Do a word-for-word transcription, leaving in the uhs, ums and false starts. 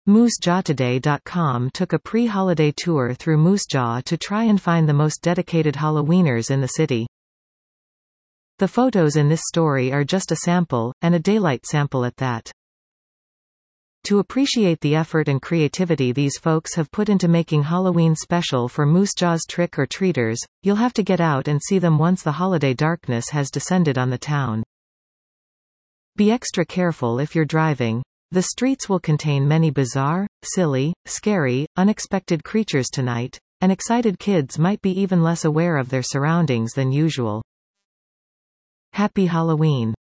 Moose Jaw Today dot com took a pre-holiday tour through Moose Jaw to try and find the most dedicated Halloweeners in the city. The photos in this story are just a sample, and a daylight sample at that. To appreciate the effort and creativity these folks have put into making Halloween special for Moose Jaw's trick-or-treaters, you'll have to get out and see them once the holiday darkness has descended on the town. Be extra careful if you're driving. The streets will contain many bizarre, silly, scary, unexpected creatures tonight, and excited kids might be even less aware of their surroundings than usual. Happy Halloween!